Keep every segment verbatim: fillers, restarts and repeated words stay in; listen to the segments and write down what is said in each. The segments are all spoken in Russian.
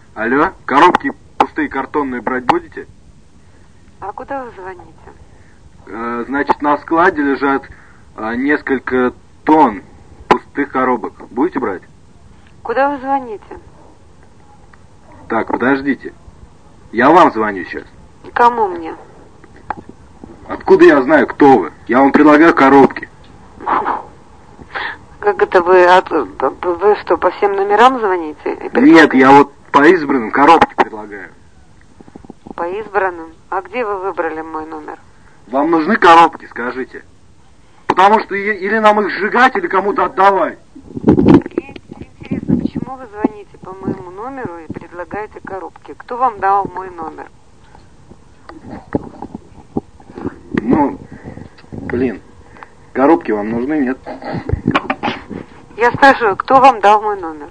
Алло, коробки пустые картонные брать будете? А куда вы звоните? Э, значит, на складе лежат э, несколько тонн пустых коробок. Будете брать? Куда вы звоните? Так, подождите. Я вам звоню сейчас. Кому мне? Откуда я знаю, кто вы? Я вам предлагаю коробки. Как это вы, от, вы что, по всем номерам звоните? Нет, я вот по избранным коробки предлагаю. По избранным? А где вы выбрали мой номер? Вам нужны коробки, скажите. Потому что или нам их сжигать, или кому-то отдавать. Мне интересно, почему вы звоните по моему номеру и предлагаете коробки? Кто вам дал мой номер? Ну, блин, коробки вам нужны, нет? Я спрашиваю, кто вам дал мой номер?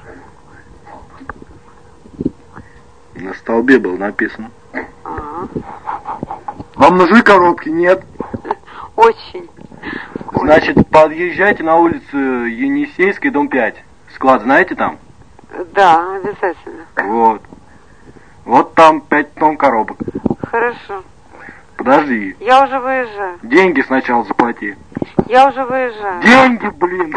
На столбе было написано. Ага. Вам нужны коробки, нет? Очень. Значит, подъезжайте на улицу Енисейской, дом пять. Склад знаете там? Да, обязательно. Вот. Вот там пять тонн коробок. Хорошо. Подожди. Я уже выезжаю. Деньги сначала заплати. Я уже выезжаю. Деньги, блин!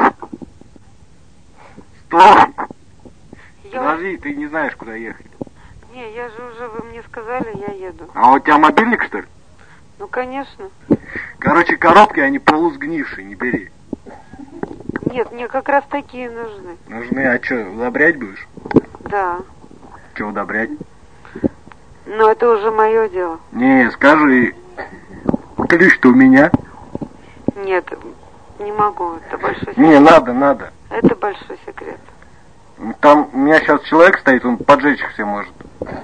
Стой! Я... Подожди, ты не знаешь, куда ехать. Не, я же уже, вы мне сказали, я еду. А у тебя мобильник, что ли? Ну, конечно. Короче, коробки, они полусгнившие, не бери. Нет, мне как раз такие нужны. Нужны, а что, удобрять будешь? Да. Что удобрять? Но это уже мое дело. Не, скажи, ключ-то у меня? Нет, не могу, это большой секрет. Не, надо, надо. Это большой секрет. Там у меня сейчас человек стоит, он поджечь их все может.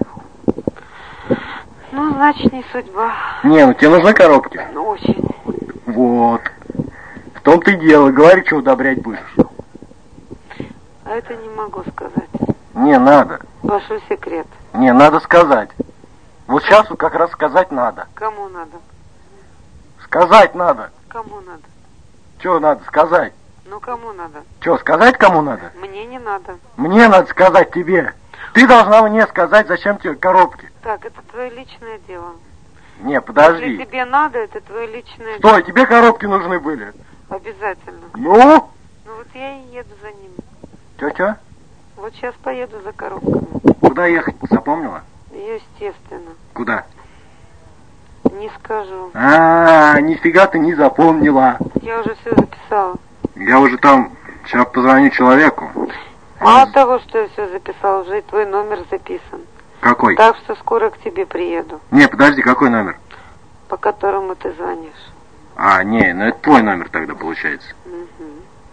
Ну, значит, не судьба. Не, ну тебе нужны коробки? Ну, очень. Вот. В том-то и дело. Говори, что удобрять будешь. А это не могу сказать. Не, надо. Большой секрет. Не, надо сказать. Вот сейчас вот как раз сказать надо. Кому надо? Сказать надо. Кому надо? Что надо сказать? Ну, кому надо? Что, сказать кому надо? Мне не надо. Мне надо сказать тебе. Ты должна мне сказать, зачем тебе коробки. Так, это твое личное дело. Не, подожди. Если тебе надо, это твое личное Стой, дело. тебе коробки нужны были? Обязательно. Ну? Ну, вот я и еду за ними. Чё-чё? Вот сейчас поеду за коробками. Куда ехать, запомнила? Естественно. Куда? Не скажу. А, нифига ты не запомнила. Я уже все записала. Я уже там, сейчас позвоню человеку. Мало того, что я все записала, уже и твой номер записан. Какой? Так что скоро к тебе приеду. Не, подожди, какой номер? По которому ты звонишь. А, не, ну это твой номер тогда получается. Угу.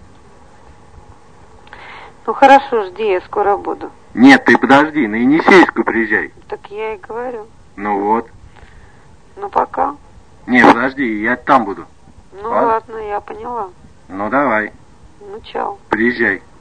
Ну хорошо, жди, я скоро буду. Нет, ты подожди, на Енисейскую приезжай. Так я и говорю. Ну вот. Ну пока. Не, подожди, я там буду. Ну Ладно? ладно, я поняла. Ну давай, Ну чао. приезжай.